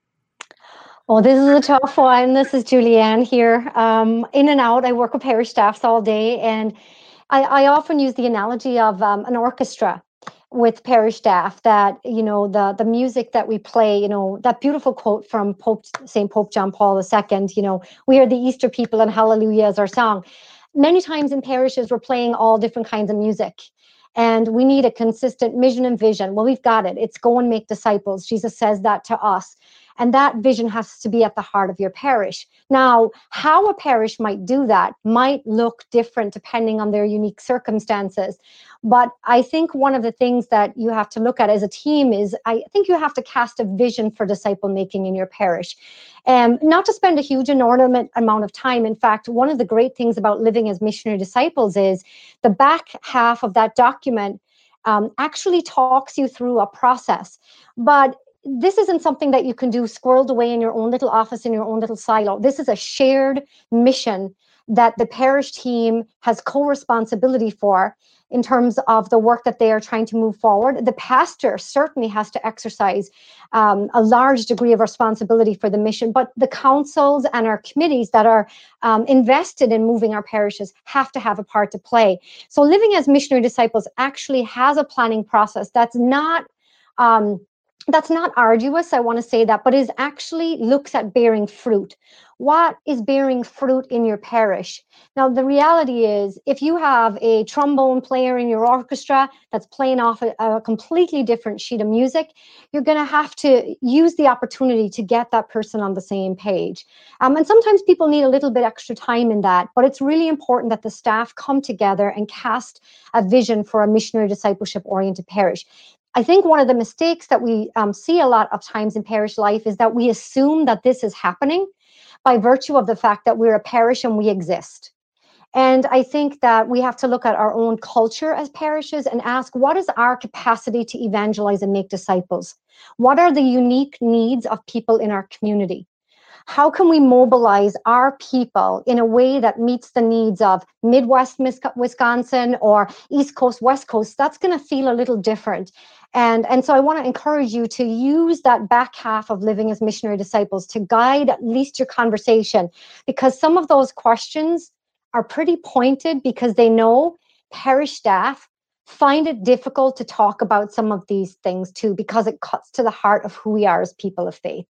Oh, this is a tough one. This is Julianne here. Um, in and out, I work with parish staffs all day, and I, I often use the analogy of um, an orchestra with parish staff, that, you know, the, the music that we play, you know, that beautiful quote from Pope Saint Pope John Paul the Second, you know, we are the Easter people and hallelujah is our song. Many times in parishes, we're playing all different kinds of music. And we need a consistent mission and vision. Well, we've got it. It's go and make disciples. Jesus says that to us. And that vision has to be at the heart of your parish. Now, how a parish might do that might look different depending on their unique circumstances. But I think one of the things that you have to look at as a team is, I think you have to cast a vision for disciple making in your parish. And not to spend a huge inordinate amount of time. In fact, one of the great things about living as missionary disciples is the back half of that document um, actually talks you through a process. But this isn't something that you can do squirreled away in your own little office, in your own little silo. This is a shared mission that the parish team has co-responsibility for in terms of the work that they are trying to move forward. The pastor certainly has to exercise um, a large degree of responsibility for the mission, but the councils and our committees that are um, invested in moving our parishes have to have a part to play. So living as missionary disciples actually has a planning process that's not um, That's not arduous, I want to say that, but is actually looks at bearing fruit. What is bearing fruit in your parish? Now, the reality is, if you have a trombone player in your orchestra that's playing off a, a completely different sheet of music, you're going to have to use the opportunity to get that person on the same page. Um, and sometimes people need a little bit extra time in that, but it's really important that the staff come together and cast a vision for a missionary discipleship-oriented parish. I think one of the mistakes that we um, see a lot of times in parish life is that we assume that this is happening by virtue of the fact that we're a parish and we exist. And I think that we have to look at our own culture as parishes and ask, what is our capacity to evangelize and make disciples? What are the unique needs of people in our community? How can we mobilize our people in a way that meets the needs of Midwest Wisconsin or East Coast, West Coast? That's going to feel a little different. And, and so I want to encourage you to use that back half of living as missionary disciples to guide at least your conversation, because some of those questions are pretty pointed because they know parish staff find it difficult to talk about some of these things too, because it cuts to the heart of who we are as people of faith.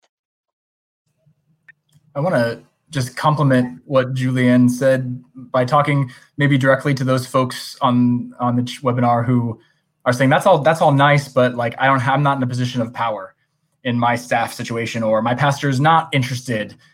I want to just compliment what Julianne said by talking maybe directly to those folks on on the webinar who are saying that's all that's all nice, but like I don't have, I'm not in a position of power in my staff situation, or my pastor is not interested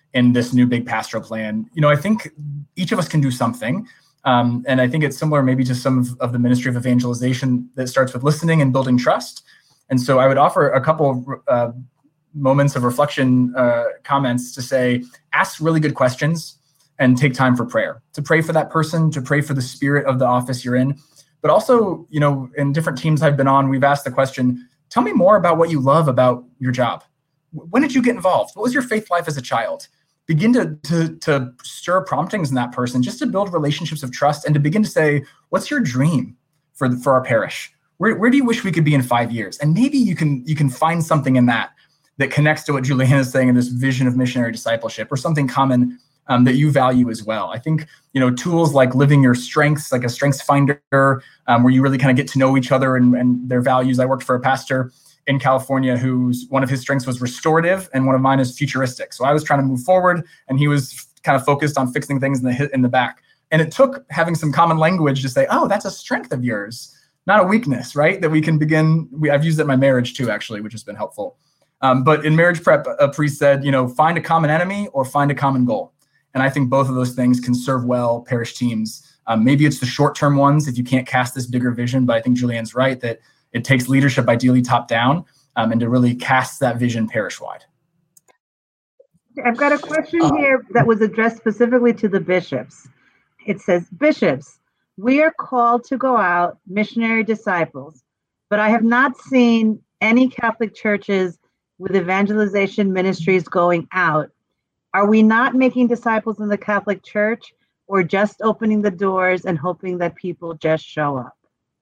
in this new big pastoral plan. You know, I think each of us can do something. Um, and I think it's similar maybe to some of, of the ministry of evangelization that starts with listening and building trust. And so I would offer a couple of uh, moments of reflection, uh, comments to say, ask really good questions and take time for prayer, to pray for that person, to pray for the spirit of the office you're in. But also, you know, in different teams I've been on, we've asked the question, tell me more about what you love about your job. When did you get involved? What was your faith life as a child? Begin to, to, to stir promptings in that person, just to build relationships of trust and to begin to say, what's your dream for, the, for our parish? Where, where do you wish we could be in five years? And maybe you can, you can find something in that that connects to what Julianne is saying in this vision of missionary discipleship, or something common um, that you value as well. I think, you know, tools like Living Your Strengths, like a strengths finder, um, where you really kind of get to know each other and, and their values. I worked for a pastor in California whose one of his strengths was restorative and one of mine is futuristic. So I was trying to move forward and he was kind of focused on fixing things in the hit in the back. And it took having some common language to say, oh, that's a strength of yours, not a weakness, right? That we can begin. We, I've used it in my marriage too, actually, which has been helpful. Um, but in marriage prep, a priest said, you know, find a common enemy or find a common goal. And I think both of those things can serve well parish teams. Um, maybe it's the short-term ones if you can't cast this bigger vision, but I think Julianne's right that it takes leadership ideally top down um, and to really cast that vision parish-wide. I've got a question here that was addressed specifically to the bishops. It says, bishops, we are called to go out, missionary disciples, but I have not seen any Catholic churches with evangelization ministries going out. Are we not making disciples in the Catholic Church, or just opening the doors and hoping that people just show up?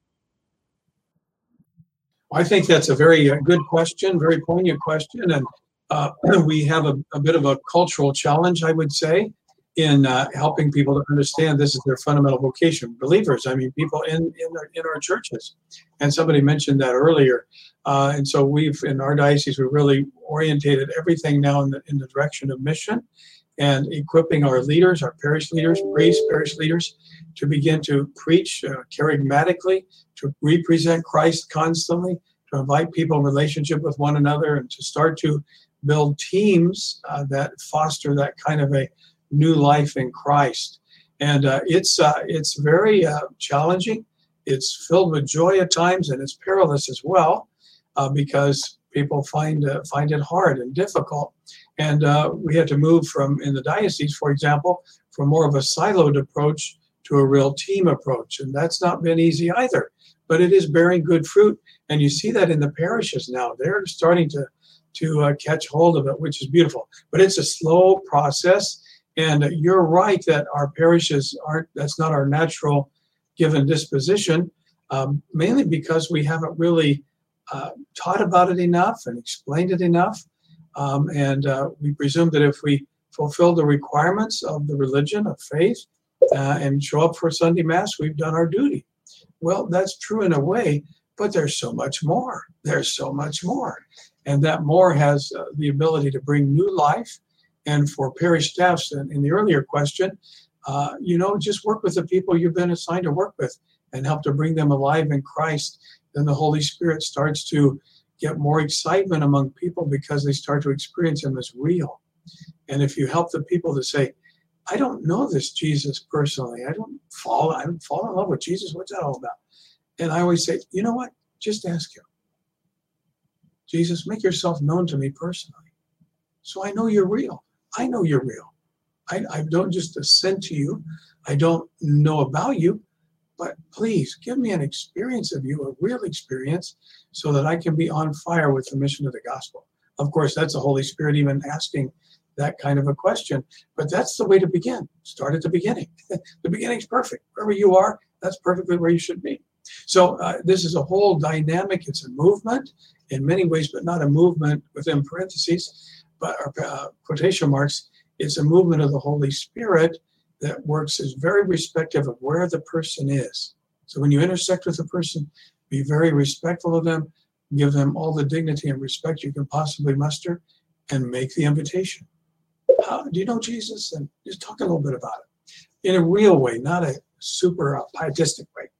I think that's a very uh, good question, very poignant question. And uh, we have a, a bit of a cultural challenge, I would say, in uh, helping people to understand this is their fundamental vocation. Believers, I mean, people in, in, our, in our churches. And somebody mentioned that earlier. Uh, and so we've, in our diocese, we've really orientated everything now in the, in the direction of mission and equipping our leaders, our parish leaders, priests, parish leaders, to begin to preach uh, charismatically, to represent Christ constantly, to invite people in relationship with one another, and to start to build teams uh, that foster that kind of a new life in Christ. And uh, it's uh, it's very uh, challenging. It's filled with joy at times, and it's perilous as well, uh, because people find uh, find it hard and difficult. And uh, we had to move from, in the diocese, for example, from more of a siloed approach to a real team approach. And that's not been easy either, but it is bearing good fruit. And you see that in the parishes now. They're starting to, to uh, catch hold of it, which is beautiful. But it's a slow process. And uh, you're right that our parishes aren't, that's not our natural given disposition, um, mainly because we haven't really uh, taught about it enough and explained it enough. Um, and uh, we presume that if we fulfill the requirements of the religion, of faith, uh, and show up for Sunday Mass, we've done our duty. Well, that's true in a way, but there's so much more. There's so much more. And that more has uh, the ability to bring new life. And for parish staffs, in, in the earlier question, uh, you know, just work with the people you've been assigned to work with and help to bring them alive in Christ. Then the Holy Spirit starts to get more excitement among people because they start to experience him as real. And if you help the people to say, I don't know this Jesus personally. I don't fall, I don't fall in love with Jesus. What's that all about? And I always say, you know what? Just ask him. Jesus, make yourself known to me personally, so I know you're real. I know you're real. I, I don't just assent to you. I don't know about you, but please give me an experience of you, a real experience, so that I can be on fire with the mission of the gospel. Of course, that's the Holy Spirit even asking that kind of a question, but that's the way to begin. Start at the beginning. The beginning's perfect. Wherever you are, that's perfectly where you should be. So uh, this is a whole dynamic. It's a movement in many ways, but not a movement within parentheses, but uh, quotation marks. It's a movement of the Holy Spirit that works is very respective of where the person is. So when you intersect with a person, be very respectful of them, give them all the dignity and respect you can possibly muster, and make the invitation. How, do you know Jesus? And just talk a little bit about it in a real way, not a super uh, pietistic way.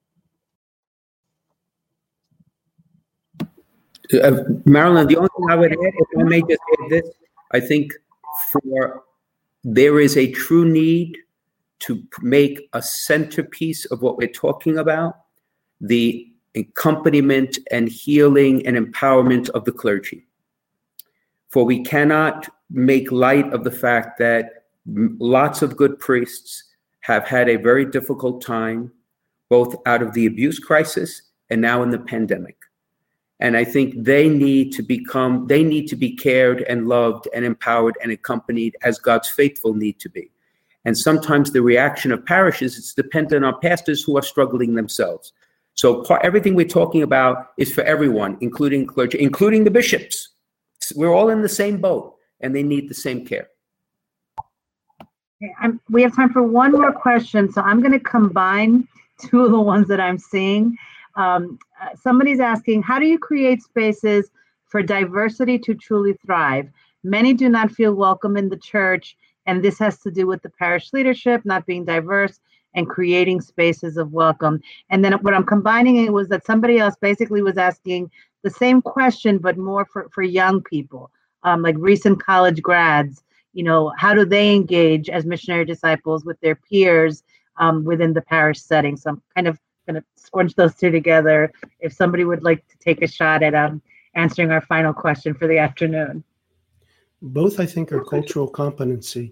Uh, Marilyn, the only thing I would add, if I may just add this, I think for there is a true need to make a centerpiece of what we're talking about, the accompaniment and healing and empowerment of the clergy. For we cannot make light of the fact that lots of good priests have had a very difficult time, both out of the abuse crisis and now in the pandemic. And I think they need to become, they need to be cared and loved and empowered and accompanied as God's faithful need to be. And sometimes the reaction of parishes is dependent on pastors who are struggling themselves. So part, everything we're talking about is for everyone, including clergy, including the bishops. We're all in the same boat and they need the same care. Okay, I'm, we have time for one more question. So I'm going to combine two of the ones that I'm seeing. Um, uh, somebody's asking, how do you create spaces for diversity to truly thrive? Many do not feel welcome in the church, and this has to do with the parish leadership not being diverse and creating spaces of welcome. And then what I'm combining it was that somebody else basically was asking the same question, but more for, for young people, um, like recent college grads. You know, how do they engage as missionary disciples with their peers um, within the parish setting? So I'm kind of going to squinch those two together. If somebody would like to take a shot at um, answering our final question for the afternoon. Both, I think, are cultural competency.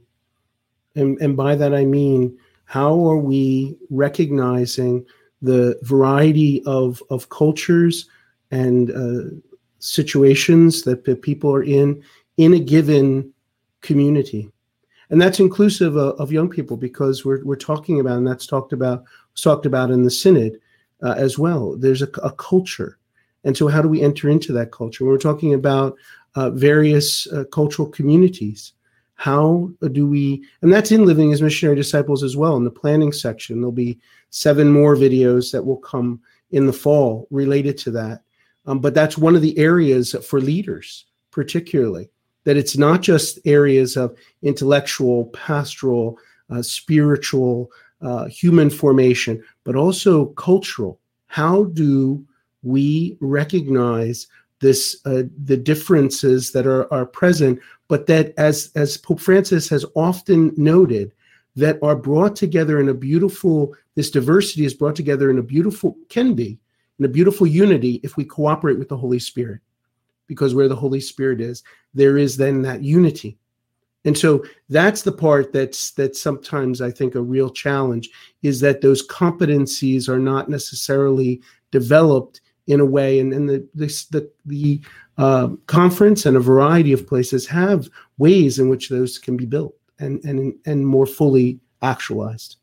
And, and by that, I mean, how are we recognizing the variety of, of cultures and uh, situations that the people are in, in a given community? And that's inclusive of, of young people, because we're we're talking about, and that's talked about, was talked about in the synod uh, as well. There's a, a culture. And so how do we enter into that culture? When we're talking about uh, various uh, cultural communities, how do we, and that's in Living as Missionary Disciples as well, in the planning section. There'll be seven more videos that will come in the fall related to that. Um, but that's one of the areas for leaders, particularly, that it's not just areas of intellectual, pastoral, uh, spiritual, uh, human formation, but also cultural. How do we recognize this, uh, the differences that are, are present, but that, as, as Pope Francis has often noted, that are brought together in a beautiful, this diversity is brought together in a beautiful, can be, in a beautiful unity if we cooperate with the Holy Spirit. Because where the Holy Spirit is, there is then that unity. And so that's the part that's that's sometimes, I think, a real challenge, is that those competencies are not necessarily developed in a way, and, and the, this, the, the uh, conference and a variety of places have ways in which those can be built and, and, and more fully actualized.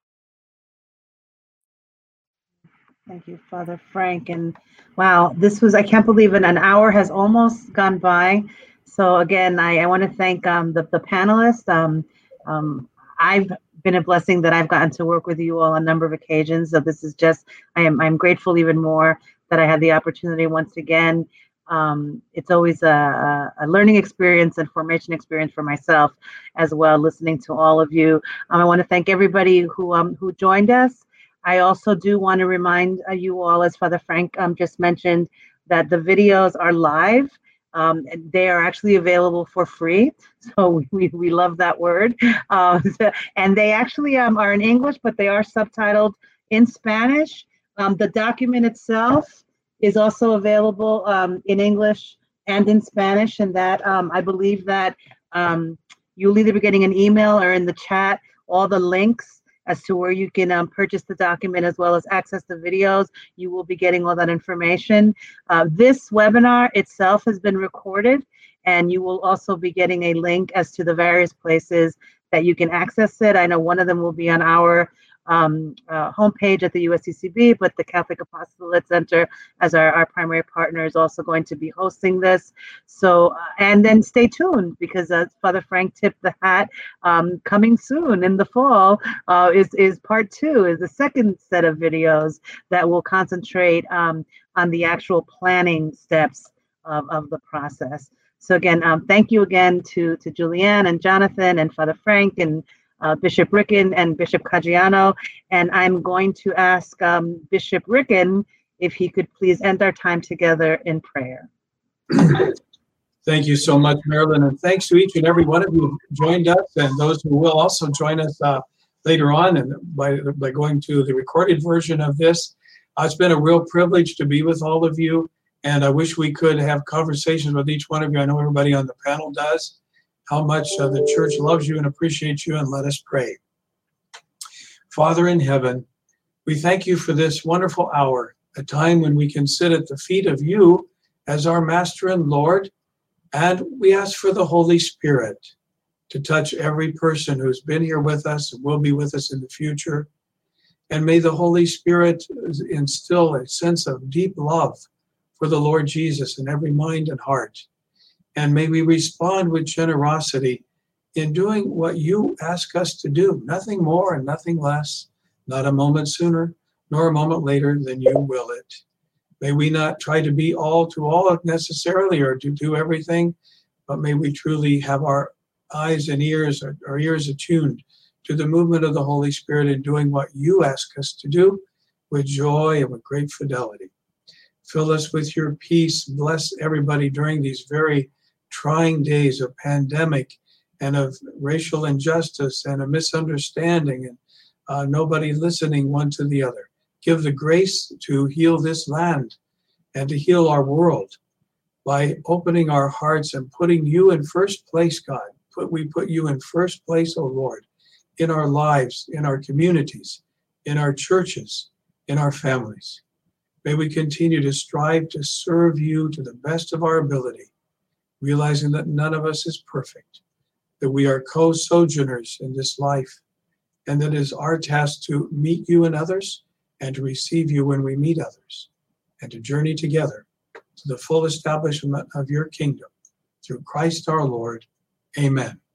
Thank you, Father Frank. And wow, this was, I can't believe it, an hour has almost gone by. So again, I, I want to thank um, the, the panelists. Um, um, I've been a blessing that I've gotten to work with you all on a number of occasions. So this is just, I am I'm grateful even more that I had the opportunity once again. Um, it's always a, a learning experience and formation experience for myself as well, listening to all of you. Um, I want to thank everybody who um, who joined us. I also do want to remind uh, you all, as Father Frank um, just mentioned, that the videos are live. Um, and they are actually available for free. So we, we love that word. Uh, and they actually um, are in English, but they are subtitled in Spanish. Um, the document itself is also available um, in English and in Spanish. And that um, I believe that um, you'll either be getting an email or in the chat all the links as to where you can um, purchase the document as well as access the videos. You will be getting all that information. Uh, this webinar itself has been recorded, and you will also be getting a link as to the various places that you can access it. I know one of them will be on our um, uh, homepage at the U S C C B, but the Catholic Apostolate Center, as our, our primary partner, is also going to be hosting this. So, uh, and then stay tuned, because as Father Frank tipped the hat, um, coming soon in the fall uh, is, is part two, is the second set of videos that will concentrate um, on the actual planning steps of, of the process. So again, um, thank you again to, to Julianne and Jonathan and Father Frank and Uh, Bishop Ricken and Bishop Caggiano. And I'm going to ask um, Bishop Ricken if he could please end our time together in prayer. Thank you so much, Marilyn, and thanks to each and every one of you who joined us and those who will also join us uh, later on and by, by going to the recorded version of this. Uh, it's been a real privilege to be with all of you, and I wish we could have conversations with each one of you. I know everybody on the panel does, how much uh, the church loves you and appreciates you, and let us pray. Father in heaven, we thank you for this wonderful hour, a time when we can sit at the feet of you as our Master and Lord. And we ask for the Holy Spirit to touch every person who's been here with us and will be with us in the future. And may the Holy Spirit instill a sense of deep love for the Lord Jesus in every mind and heart. And may we respond with generosity in doing what you ask us to do, nothing more and nothing less, not a moment sooner nor a moment later than you will it. May we not try to be all to all necessarily or to do everything, but may we truly have our eyes and ears, our, our ears attuned to the movement of the Holy Spirit in doing what you ask us to do with joy and with great fidelity. Fill us with your peace. Bless everybody during these very trying days of pandemic and of racial injustice and of misunderstanding and uh, nobody listening one to the other. Give the grace to heal this land and to heal our world by opening our hearts and putting you in first place, God. Put, we put you in first place, O Lord, in our lives, in our communities, in our churches, in our families. May we continue to strive to serve you to the best of our ability, realizing that none of us is perfect, that we are co-sojourners in this life, and that it is our task to meet you and others and to receive you when we meet others, and to journey together to the full establishment of your kingdom. Through Christ our Lord. Amen.